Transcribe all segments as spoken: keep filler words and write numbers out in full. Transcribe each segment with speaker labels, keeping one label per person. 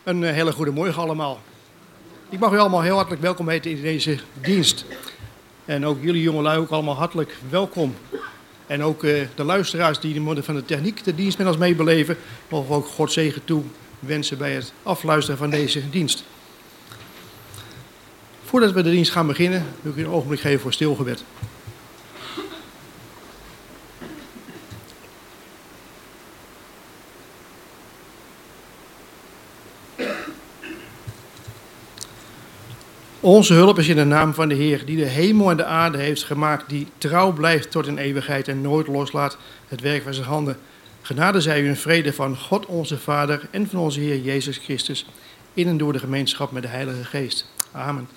Speaker 1: Een hele goede morgen allemaal. Ik mag u allemaal heel hartelijk welkom heten in deze dienst. En ook jullie jongelui ook allemaal hartelijk welkom. En ook uh, de luisteraars die in de mode van de techniek de dienst met ons meebeleven, mogen we ook God zegen toe wensen bij het afluisteren van deze dienst. Voordat we de dienst gaan beginnen, wil ik u een ogenblik geven voor stilgebed. Onze hulp is in de naam van de Heer, die de hemel en de aarde heeft gemaakt, die trouw blijft tot in eeuwigheid en nooit loslaat het werk van zijn handen. Genade zij u in vrede van God onze Vader en van onze Heer Jezus Christus, in en door de gemeenschap met de Heilige Geest. Amen.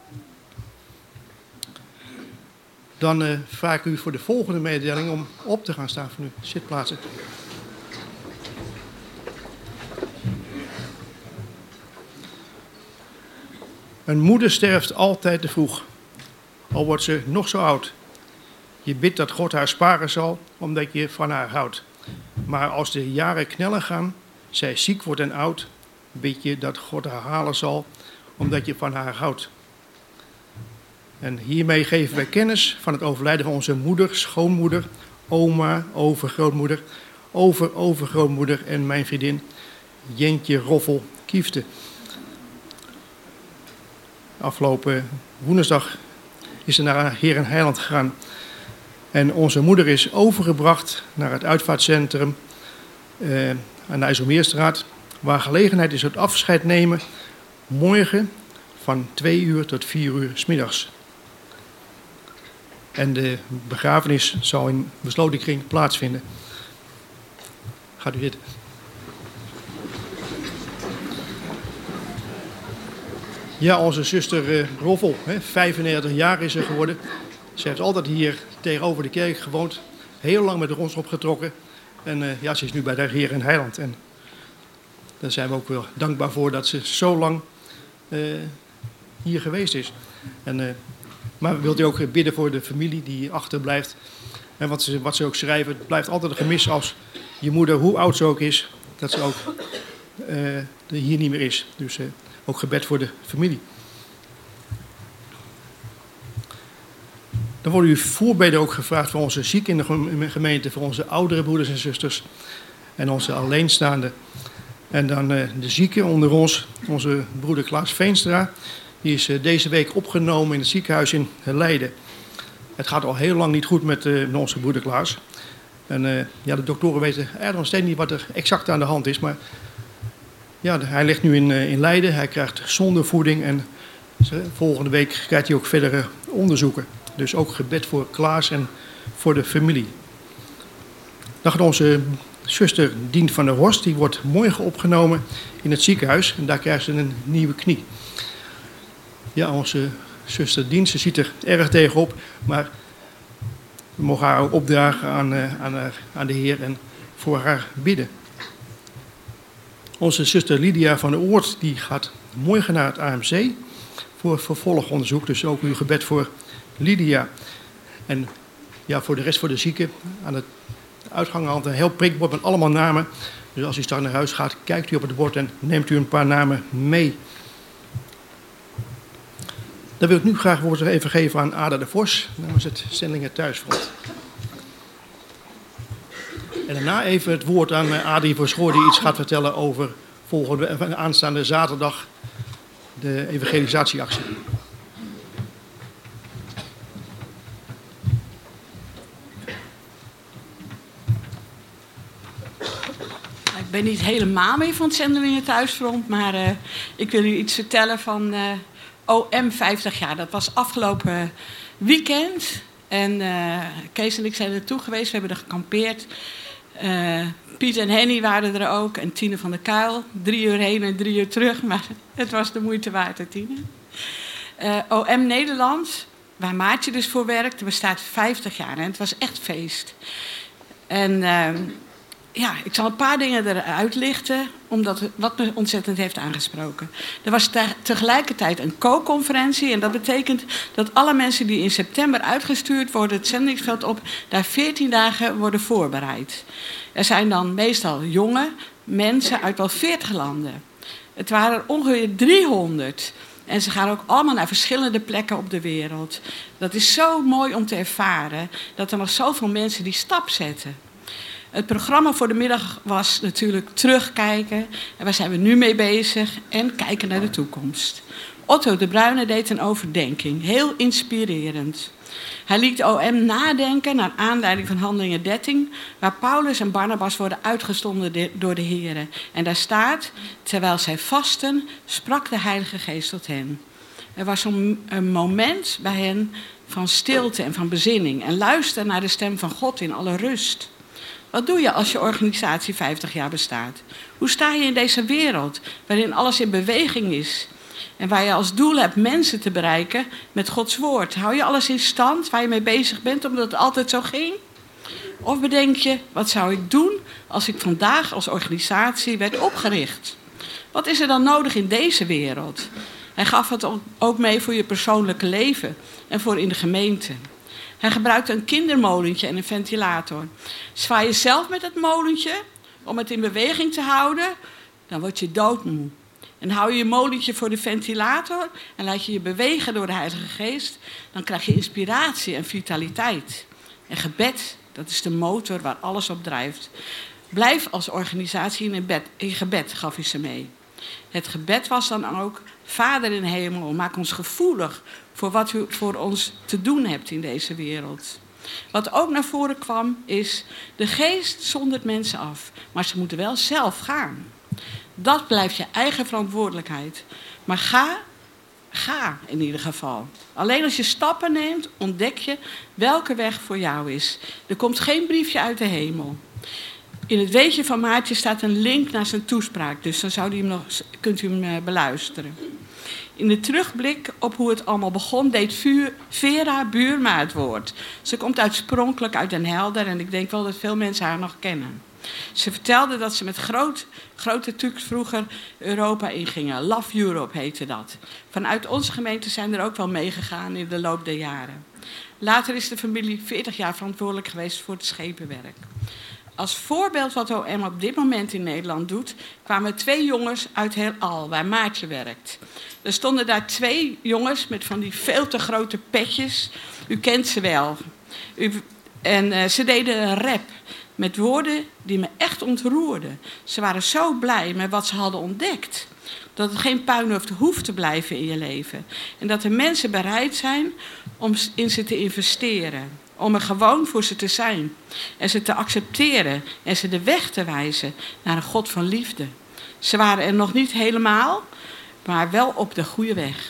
Speaker 1: Dan uh, vraag ik u voor de volgende mededeling om op te gaan staan van uw zitplaatsen. Een moeder sterft altijd te vroeg, al wordt ze nog zo oud. Je bidt dat God haar sparen zal, omdat je van haar houdt. Maar als de jaren knellen gaan, zij ziek wordt en oud, bid je dat God haar halen zal, omdat je van haar houdt. En hiermee geven wij kennis van het overlijden van onze moeder, schoonmoeder, oma, overgrootmoeder, over-overgrootmoeder en mijn vriendin Jentje Roffel Kiefte. Afgelopen woensdag is ze naar Heer en Heiland gegaan. En onze moeder is overgebracht naar het uitvaartcentrum uh, aan de IJsselmeerstraat, waar gelegenheid is tot afscheid nemen morgen van twee uur tot vier uur 's middags. En de begrafenis zal in besloten kring plaatsvinden. Gaat u zitten. Ja, onze zuster uh, Roffel, hè, vijfennegentig jaar is ze geworden. Ze heeft altijd hier tegenover de kerk gewoond. Heel lang met ons opgetrokken. En uh, ja, ze is nu bij de Heer en Heiland. En daar zijn we ook wel dankbaar voor dat ze zo lang uh, hier geweest is. En, uh, maar wilt u ook bidden voor de familie die achterblijft. En wat ze, wat ze ook schrijven, het blijft altijd een gemis als je moeder, hoe oud ze ook is, dat ze ook uh, hier niet meer is. Dus uh, ook gebed voor de familie. Dan worden u voorbeden ook gevraagd voor onze zieken in de gemeente, voor onze oudere broeders en zusters en onze alleenstaanden. En dan uh, de zieken onder ons, onze broeder Klaas Veenstra, die is uh, deze week opgenomen in het ziekenhuis in Leiden. Het gaat al heel lang niet goed met, uh, met onze broeder Klaas. En uh, ja, de doktoren weten eigenlijk nog steeds niet wat er exact aan de hand is, maar ja, hij ligt nu in, uh, in Leiden, hij krijgt zondevoeding en volgende week krijgt hij ook verdere onderzoeken. Dus ook gebed voor Klaas en voor de familie. Dan gaat onze zuster Dien van der Horst, die wordt morgen opgenomen in het ziekenhuis. En daar krijgt ze een nieuwe knie. Ja, onze zuster Dien, ze ziet er erg tegenop. Maar we mogen haar ook opdragen aan, uh, aan, haar, aan de Heer en voor haar bidden. Onze zuster Lydia van der Oort, die gaat morgen naar het A M C voor vervolgonderzoek. Dus ook uw gebed voor Lydia. En ja, voor de rest voor de zieken. Aan de uitgang hangt een heel prikbord met allemaal namen. Dus als u straks naar huis gaat, kijkt u op het bord en neemt u een paar namen mee. Dan wil ik nu graag woord even geven aan Ada de Vos namens het Zendelingen Thuisfront. En daarna even het woord aan Adrie Verschoor, die iets gaat vertellen over volgende, aanstaande zaterdag de evangelisatieactie.
Speaker 2: Ik ben niet helemaal mee van het Zendelingen Thuisfront, maar uh, ik wil u iets vertellen van uh, O M vijftig jaar. Dat was afgelopen weekend en uh, Kees en ik zijn er naartoe geweest, we hebben er gekampeerd. Uh, Piet en Henny waren er ook en Tine van der Kuil. Drie uur heen en drie uur terug, maar het was de moeite waard, hè, Tine. Uh, O M Nederland, waar Maartje dus voor werkte, bestaat vijftig jaar en het was echt feest. En uh, ja, ik zal een paar dingen eruit lichten, omdat het, wat me ontzettend heeft aangesproken. Er was te, tegelijkertijd een co-conferentie en dat betekent dat alle mensen die in september uitgestuurd worden het zendingsveld op, daar veertien dagen worden voorbereid. Er zijn dan meestal jonge mensen uit wel veertig landen. Het waren er ongeveer driehonderd. En ze gaan ook allemaal naar verschillende plekken op de wereld. Dat is zo mooi om te ervaren dat er nog zoveel mensen die stap zetten. Het programma voor de middag was natuurlijk terugkijken. En waar zijn we nu mee bezig? En kijken naar de toekomst. Otto de Bruyne deed een overdenking. Heel inspirerend. Hij liet O M nadenken naar aanleiding van Handelingen dertien... waar Paulus en Barnabas worden uitgezonden door de Here. En daar staat, terwijl zij vasten, sprak de Heilige Geest tot hen. Er was een, een moment bij hen van stilte en van bezinning. En luister naar de stem van God in alle rust. Wat doe je als je organisatie vijftig jaar bestaat? Hoe sta je in deze wereld waarin alles in beweging is? En waar je als doel hebt mensen te bereiken met Gods woord. Hou je alles in stand waar je mee bezig bent omdat het altijd zo ging? Of bedenk je, wat zou ik doen als ik vandaag als organisatie werd opgericht? Wat is er dan nodig in deze wereld? Hij gaf het ook mee voor je persoonlijke leven en voor in de gemeente. Hij gebruikte een kindermolentje en een ventilator. Zwaai je zelf met het molentje om het in beweging te houden, dan word je doodmoe. En hou je je molentje voor de ventilator en laat je je bewegen door de Heilige Geest, dan krijg je inspiratie en vitaliteit. En gebed, dat is de motor waar alles op drijft. Blijf als organisatie in, bed, in gebed, gaf hij ze mee. Het gebed was dan ook, Vader in de hemel, maak ons gevoelig voor wat u voor ons te doen hebt in deze wereld. Wat ook naar voren kwam is, de geest zondert mensen af, maar ze moeten wel zelf gaan. Dat blijft je eigen verantwoordelijkheid. Maar ga, ga in ieder geval. Alleen als je stappen neemt, ontdek je welke weg voor jou is. Er komt geen briefje uit de hemel. In het weetje van Maartje staat een link naar zijn toespraak, dus dan zou u hem nog, kunt u hem beluisteren. In de terugblik op hoe het allemaal begon, deed Vera Buurma het woord. Ze komt oorspronkelijk uit Den Helder en ik denk wel dat veel mensen haar nog kennen. Ze vertelde dat ze met groot, grote trucks vroeger Europa ingingen. Love Europe heette dat. Vanuit onze gemeente zijn er ook wel meegegaan in de loop der jaren. Later is de familie veertig jaar verantwoordelijk geweest voor het schepenwerk. Als voorbeeld wat O M op dit moment in Nederland doet, kwamen twee jongens uit Heelal, waar Maartje werkt. Er stonden daar twee jongens met van die veel te grote petjes. U kent ze wel. U, en uh, ze deden een rap met woorden die me echt ontroerden. Ze waren zo blij met wat ze hadden ontdekt. Dat het geen puinhoofd hoeft te blijven in je leven. En dat er mensen bereid zijn om in ze te investeren. Om er gewoon voor ze te zijn. En ze te accepteren. En ze de weg te wijzen naar een God van liefde. Ze waren er nog niet helemaal, maar wel op de goede weg.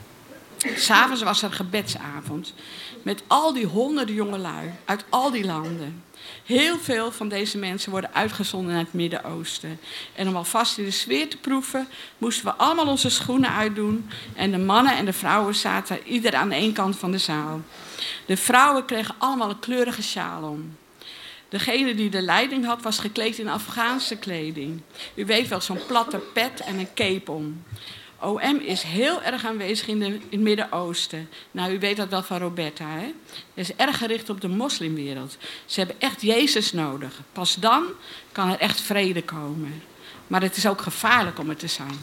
Speaker 2: 'S Avonds was er gebedsavond. Met al die honderden jongelui uit al die landen. Heel veel van deze mensen worden uitgezonden naar het Midden-Oosten. En om alvast in de sfeer te proeven, moesten we allemaal onze schoenen uitdoen. En de mannen en de vrouwen zaten ieder aan één kant van de zaal. De vrouwen kregen allemaal een kleurige sjaal om. Degene die de leiding had, was gekleed in Afghaanse kleding. U weet wel, zo'n platte pet en een cape om. O M is heel erg aanwezig in, de, in het Midden-Oosten. Nou, u weet dat wel van Roberta, hè? Het is erg gericht op de moslimwereld. Ze hebben echt Jezus nodig. Pas dan kan er echt vrede komen. Maar het is ook gevaarlijk om er te zijn.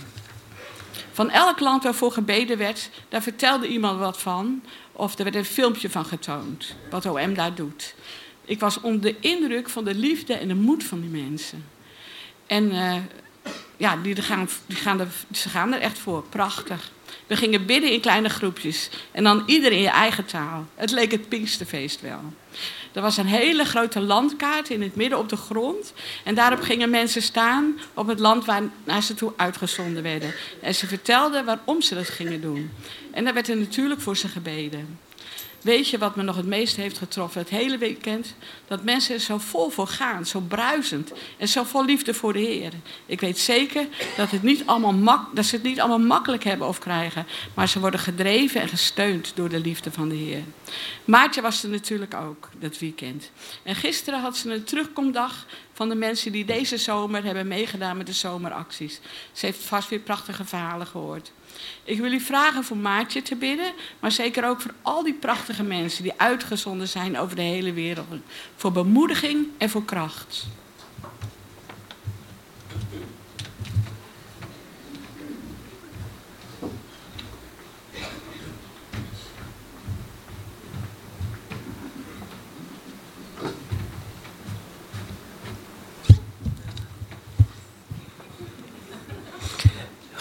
Speaker 2: Van elk land waarvoor gebeden werd, daar vertelde iemand wat van. Of er werd een filmpje van getoond, wat O M daar doet. Ik was onder de indruk van de liefde en de moed van die mensen. En uh, ja, die gaan, die gaan er, ze gaan er echt voor. Prachtig. We gingen bidden in kleine groepjes. En dan ieder in je eigen taal. Het leek het Pinksterfeest wel. Er was een hele grote landkaart in het midden op de grond. En daarop gingen mensen staan op het land waar naar ze toe uitgezonden werden. En ze vertelden waarom ze dat gingen doen. En daar werd er natuurlijk voor ze gebeden. Weet je wat me nog het meest heeft getroffen het hele weekend? Dat mensen er zo vol voor gaan, zo bruisend en zo vol liefde voor de Heer. Ik weet zeker dat, het niet allemaal mak- dat ze het niet allemaal makkelijk hebben of krijgen, maar ze worden gedreven en gesteund door de liefde van de Heer. Maartje was er natuurlijk ook, dat weekend. En gisteren had ze een terugkomdag van de mensen die deze zomer hebben meegedaan met de zomeracties. Ze heeft vast weer prachtige verhalen gehoord. Ik wil u vragen voor Maartje te bidden, maar zeker ook voor al die prachtige mensen die uitgezonden zijn over de hele wereld. Voor bemoediging en voor kracht.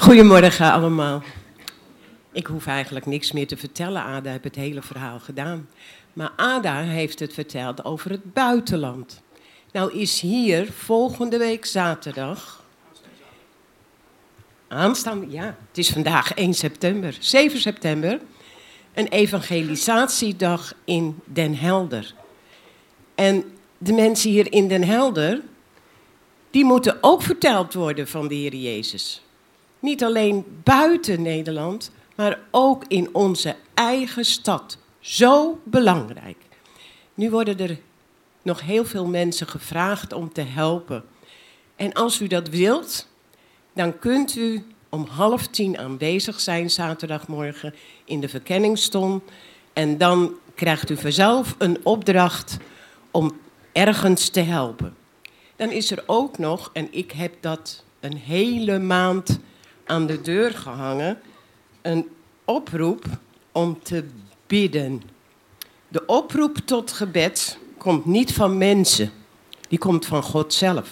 Speaker 3: Goedemorgen allemaal. Ik hoef eigenlijk niks meer te vertellen. Ada heeft het hele verhaal gedaan. Maar Ada heeft het verteld over het buitenland. Nou is hier volgende week zaterdag... Aanstaande, ja, het is vandaag één september, zeven september... een evangelisatiedag in Den Helder. En de mensen hier in Den Helder... die moeten ook verteld worden van de Heer Jezus. Niet alleen buiten Nederland, maar ook in onze eigen stad. Zo belangrijk. Nu worden er nog heel veel mensen gevraagd om te helpen. En als u dat wilt, dan kunt u om half tien aanwezig zijn zaterdagmorgen in de verkenningston. En dan krijgt u vanzelf een opdracht om ergens te helpen. Dan is er ook nog, en ik heb dat een hele maand aan de deur gehangen, een oproep om te bidden. De oproep tot gebed komt niet van mensen, die komt van God zelf.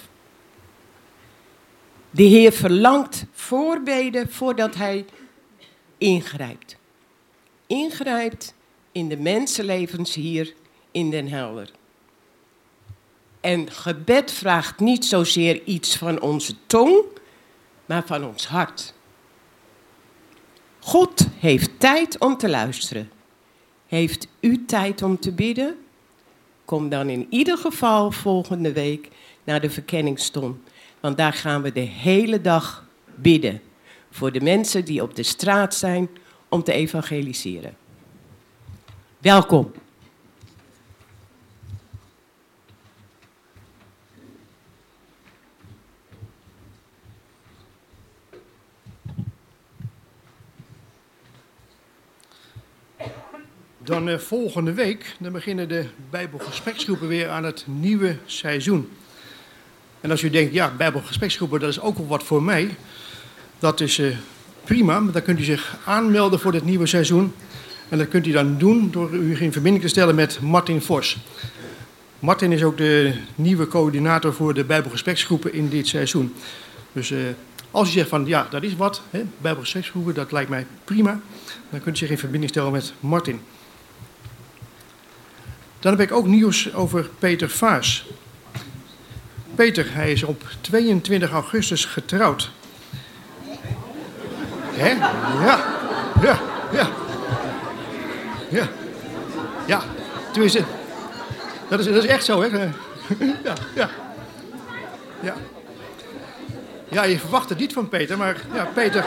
Speaker 3: De Heer verlangt voorbeden voordat Hij ingrijpt. Ingrijpt in de mensenlevens hier in Den Helder. En gebed vraagt niet zozeer iets van onze tong, maar van ons hart. God heeft tijd om te luisteren. Heeft u tijd om te bidden? Kom dan in ieder geval volgende week naar de verkenningston. Want daar gaan we de hele dag bidden. Voor de mensen die op de straat zijn om te evangeliseren. Welkom.
Speaker 1: Dan uh, volgende week dan beginnen de Bijbelgespreksgroepen weer aan het nieuwe seizoen. En als u denkt, ja, Bijbelgespreksgroepen, dat is ook wel wat voor mij. Dat is uh, prima, dan kunt u zich aanmelden voor dit nieuwe seizoen. En dat kunt u dan doen door u in verbinding te stellen met Martin Vos. Martin is ook de nieuwe coördinator voor de Bijbelgespreksgroepen in dit seizoen. Dus uh, als u zegt van, ja, dat is wat, hè, Bijbelgespreksgroepen, dat lijkt mij prima. Dan kunt u zich in verbinding stellen met Martin. Dan heb ik ook nieuws over Peter Vaas. Peter, hij is op tweeëntwintig augustus getrouwd. Hè? Ja, ja, ja. Ja, ja. Tenminste, dat is, dat is echt zo, hè? Ja, ja. Ja. Ja, je verwacht het niet van Peter, maar ja, Peter...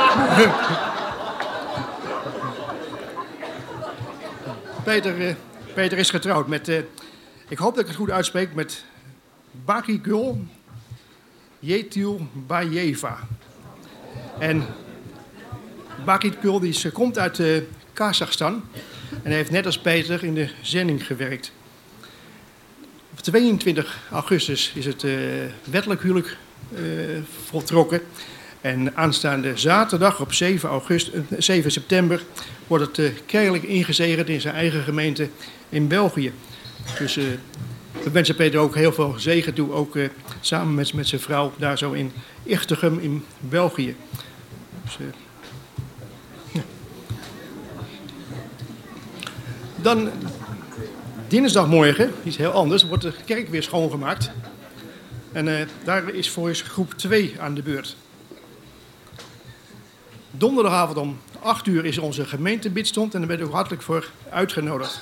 Speaker 1: Peter, uh, Peter is getrouwd met, uh, ik hoop dat ik het goed uitspreek, met Bakigul Yetil Bayeva. En Bakigul die is, komt uit uh, Kazachstan en heeft net als Peter in de zending gewerkt. Op tweeëntwintig augustus is het uh, wettelijk huwelijk uh, voltrokken. En aanstaande zaterdag op zeven, augustus, zeven september wordt het uh, kerkelijk ingezegend in zijn eigen gemeente in België. Dus uh, we wensen Peter ook heel veel zegen toe, ook uh, samen met, met zijn vrouw daar zo in Ichtegem in België. Dus, uh, ja. Dan dinsdagmorgen, iets heel anders, wordt de kerk weer schoongemaakt. En uh, daar is voor ons groep twee aan de beurt. Donderdagavond om acht uur is onze gemeentebidstond en daar ben ik ook hartelijk voor uitgenodigd.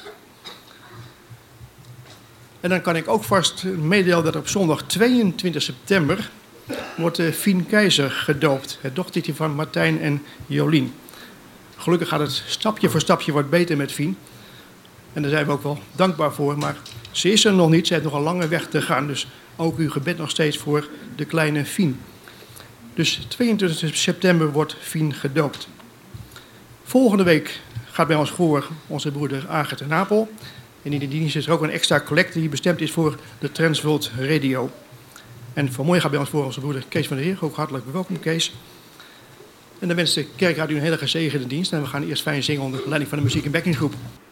Speaker 1: En dan kan ik ook vast meedelen dat op zondag tweeëntwintig september wordt Fien Keizer gedoopt. Het dochtertje van Martijn en Jolien. Gelukkig gaat het stapje voor stapje wat beter met Fien. En daar zijn we ook wel dankbaar voor. Maar ze is er nog niet, ze heeft nog een lange weg te gaan. Dus ook uw gebed nog steeds voor de kleine Fien. Dus tweeëntwintig september wordt Fien gedoopt. Volgende week gaat bij ons voor onze broeder Agathe Napel. En in die dienst is er ook een extra collecte die bestemd is voor de Transworld Radio. En vanmorgen gaat bij ons voor onze broeder Kees van der Heer. Ook hartelijk welkom, Kees. En dan wenst de kerkraad u een hele gezegende dienst. En we gaan eerst fijn zingen onder leiding van de muziek- en backinggroep.